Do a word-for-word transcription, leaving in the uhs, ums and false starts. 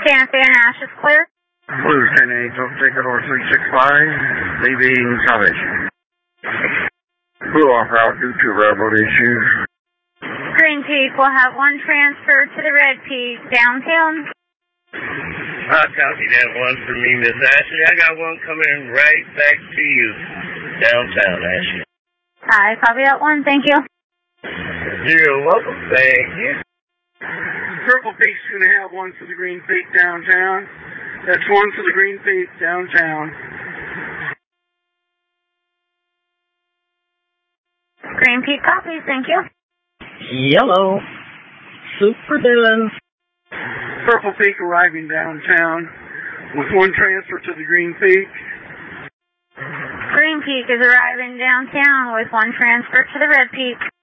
Santa Fe and Ash is clear. Blue ten eight, ticket or three six five, leaving salvation. Blue off route due to railroad issues. Green Peak will have one transfer to the Red Peak downtown. I copy that one for me, Miss Ashley. I got one coming right back to you, downtown, Ashley. I copy that one, thank you. You're welcome, thank you. Purple Peak's going to have one to the Green Peak downtown. That's one to the Green Peak downtown. Green Peak copies, thank you. Yellow. Super Dylan. Purple Peak arriving downtown with one transfer to the Green Peak. Green Peak is arriving downtown with one transfer to the Red Peak.